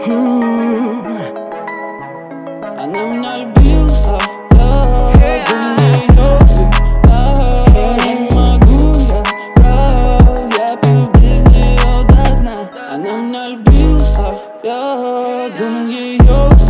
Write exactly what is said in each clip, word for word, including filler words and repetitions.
Она меня любила, я думаю, ее не могу я, брал, я пил без нее до дна. Она меня любила, я думаю, ее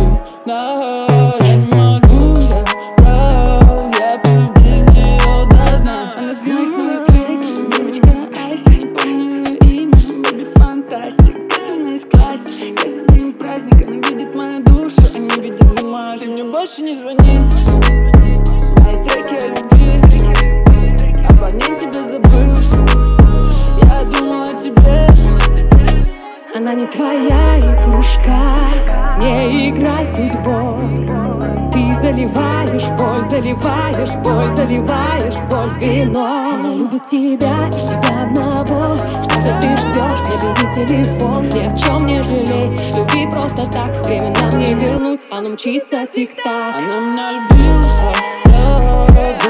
я не могу я, брал, я пил без нее до дна. Она знает мой трек, девочка Айси, не помню ее имя, бэби фантастик, Катина из класси. Каждый день праздник, она видит мою душу, а не видит бумажек. Ты мне больше не звони, мои треки о любви, абонент тебя забыл, я думал о тебе. Она не твоя игрушка, не играй судьбой. Ты заливаешь боль, заливаешь боль, заливаешь боль вино. Она любит тебя и тебя одного. Что же ты ждешь? Не бери телефон, ни о чем не жалей. Люби просто так, время нам не вернуть, оно мчится тик-так. Она меня любила, я